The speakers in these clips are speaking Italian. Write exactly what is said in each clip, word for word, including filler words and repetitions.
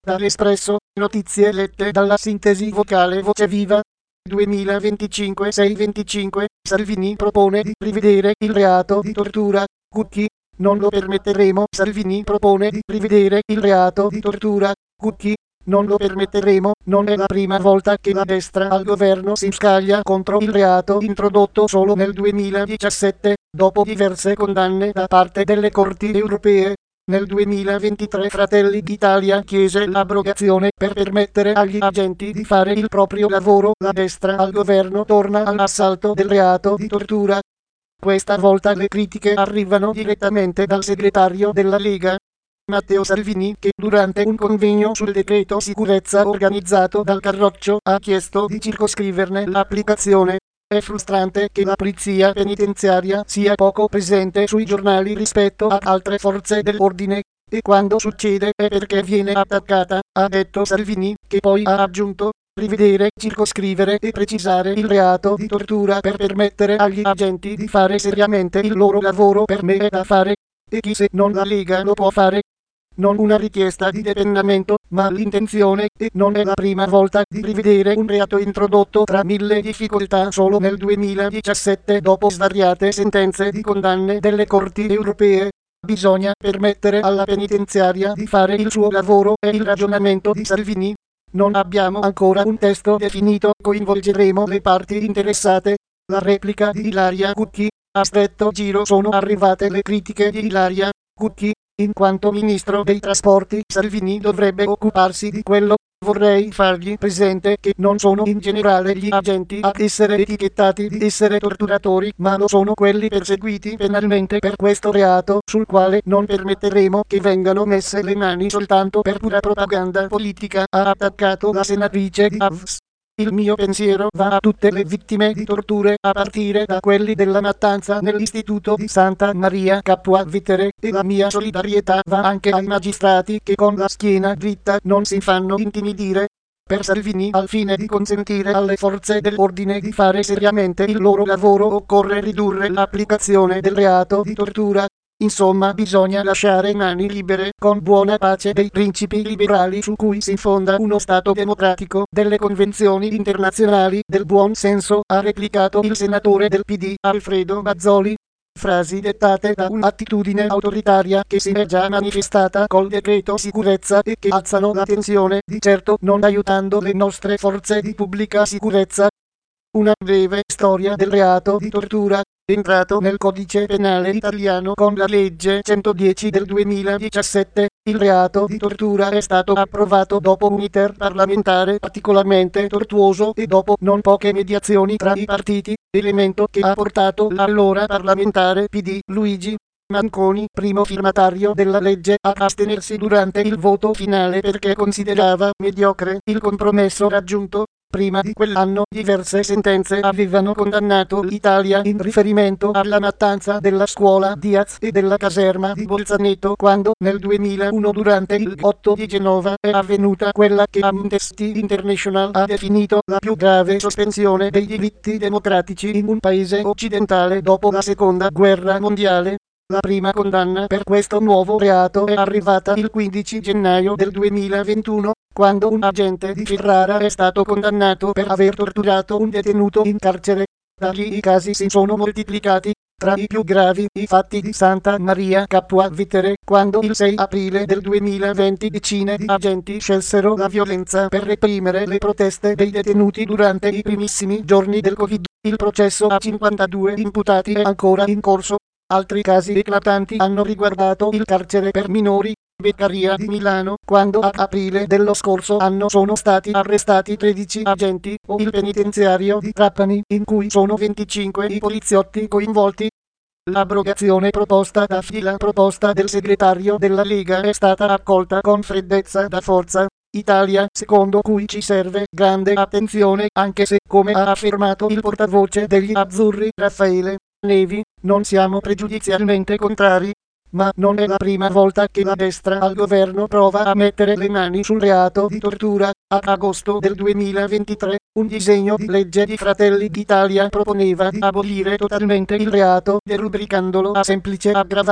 Dall'Espresso, notizie lette dalla sintesi vocale Voce Viva. duemilaventicinque sei venticinque, Salvini propone di rivedere il reato di tortura. Cucchi, non lo permetteremo. Salvini propone di rivedere il reato di tortura. Cucchi, non lo permetteremo. Non è la prima volta che la destra al governo si scaglia contro il reato introdotto solo nel duemiladiciassette, dopo diverse condanne da parte delle corti europee. Nel duemilaventitré Fratelli d'Italia chiese l'abrogazione per permettere agli agenti di fare il proprio lavoro. La destra al governo torna all'assalto del reato di tortura. Questa volta le critiche arrivano direttamente dal segretario della Lega, Matteo Salvini, che durante un convegno sul decreto sicurezza organizzato dal Carroccio ha chiesto di circoscriverne l'applicazione. È frustrante che la polizia penitenziaria sia poco presente sui giornali rispetto ad altre forze dell'ordine, e quando succede è perché viene attaccata, ha detto Salvini, che poi ha aggiunto: rivedere, circoscrivere e precisare il reato di tortura per permettere agli agenti di fare seriamente il loro lavoro per me è da fare, e chi se non la Lega lo può fare. Non una richiesta di depennamento, ma l'intenzione, e non è la prima volta, di rivedere un reato introdotto tra mille difficoltà solo nel duemiladiciassette dopo svariate sentenze di condanne delle corti europee. Bisogna permettere alla penitenziaria di fare il suo lavoro, è il ragionamento di Salvini. Non abbiamo ancora un testo definito, coinvolgeremo le parti interessate. La replica di Ilaria Cucchi. A stretto giro sono arrivate le critiche di Ilaria Cucchi. In quanto ministro dei trasporti, Salvini dovrebbe occuparsi di quello. Vorrei fargli presente che non sono in generale gli agenti ad essere etichettati di essere torturatori, ma lo sono quelli perseguiti penalmente per questo reato, sul quale non permetteremo che vengano messe le mani soltanto per pura propaganda politica, ha attaccato la senatrice di A V S. Il mio pensiero va a tutte le vittime di torture, a partire da quelli della mattanza nell'istituto di Santa Maria Capua Vetere, e la mia solidarietà va anche ai magistrati che con la schiena dritta non si fanno intimidire. Per Salvini, al fine di consentire alle forze dell'ordine di fare seriamente il loro lavoro, occorre ridurre l'applicazione del reato di tortura. Insomma, bisogna lasciare mani libere, con buona pace dei principi liberali su cui si fonda uno Stato democratico, delle convenzioni internazionali, del buon senso, ha replicato il senatore del P D, Alfredo Bazzoli. Frasi dettate da un'attitudine autoritaria che si è già manifestata col decreto sicurezza e che alzano la tensione, di certo non aiutando le nostre forze di pubblica sicurezza. Una breve storia del reato di tortura. Entrato nel codice penale italiano con la legge centodieci del duemiladiciassette, il reato di tortura è stato approvato dopo un iter parlamentare particolarmente tortuoso e dopo non poche mediazioni tra i partiti, elemento che ha portato l'allora parlamentare P D Luigi Manconi, primo firmatario della legge, a astenersi durante il voto finale perché considerava mediocre il compromesso raggiunto. Prima di quell'anno diverse sentenze avevano condannato l'Italia in riferimento alla mattanza della scuola Diaz e della caserma di Bolzaneto, quando nel duemilauno durante il G otto di Genova è avvenuta quella che Amnesty International ha definito la più grave sospensione dei diritti democratici in un paese occidentale dopo la seconda guerra mondiale. La prima condanna per questo nuovo reato è arrivata il quindici gennaio del duemilaventuno, quando un agente di Ferrara è stato condannato per aver torturato un detenuto in carcere. Da lì i casi si sono moltiplicati, tra i più gravi i fatti di Santa Maria Capua Vetere, quando il sei aprile del duemilaventi decine di agenti scelsero la violenza per reprimere le proteste dei detenuti durante i primissimi giorni del Covid. Il processo a cinquantadue imputati è ancora in corso. Altri casi eclatanti hanno riguardato il carcere per minori, Beccaria di Milano, quando ad aprile dello scorso anno sono stati arrestati tredici agenti, o il penitenziario di Trapani, in cui sono venticinque i poliziotti coinvolti. L'abrogazione proposta da F I, la proposta del segretario della Lega, è stata accolta con freddezza da Forza Italia, secondo cui ci serve grande attenzione, anche se, come ha affermato il portavoce degli azzurri Raffaele Nevi, non siamo pregiudizialmente contrari. Ma non è la prima volta che la destra al governo prova a mettere le mani sul reato di tortura. Ad agosto del duemilaventitré, un disegno di legge di Fratelli d'Italia proponeva di abolire totalmente il reato, derubricandolo a semplice aggravante.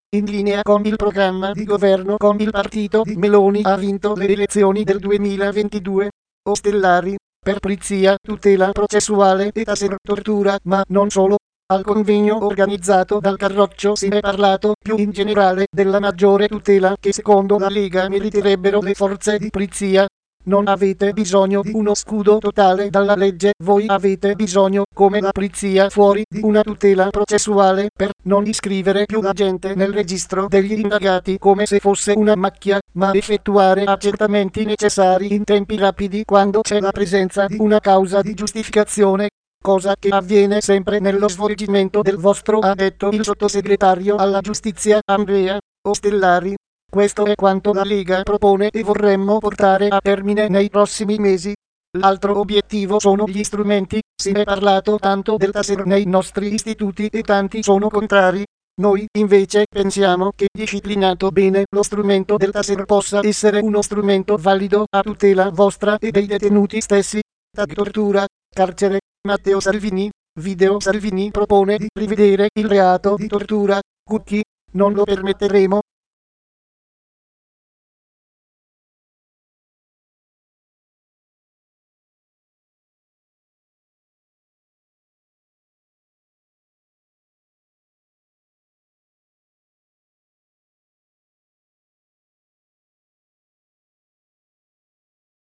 in linea con il programma di governo con il partito di Meloni ha vinto le elezioni del duemilaventidue. Ostellari, per polizia, tutela processuale e taser tortura, ma non solo. Al convegno organizzato dal Carroccio si è parlato più in generale della maggiore tutela che secondo la Lega meriterebbero le forze di polizia. Non avete bisogno di uno scudo totale dalla legge, voi avete bisogno, come la polizia fuori, di una tutela processuale per non iscrivere più la gente nel registro degli indagati come se fosse una macchia, ma effettuare accertamenti necessari in tempi rapidi quando c'è la presenza di una causa di giustificazione. Cosa che avviene sempre nello svolgimento del vostro, ha detto il sottosegretario alla giustizia Andrea Ostellari. Questo è quanto la Lega propone e vorremmo portare a termine nei prossimi mesi. L'altro obiettivo sono gli strumenti, si è parlato tanto del taser nei nostri istituti e tanti sono contrari. Noi invece pensiamo che disciplinato bene lo strumento del taser possa essere uno strumento valido a tutela vostra e dei detenuti stessi. Tag tortura, carcere. Matteo Salvini, video Salvini propone di rivedere il reato di tortura. Cucchi, non lo permetteremo.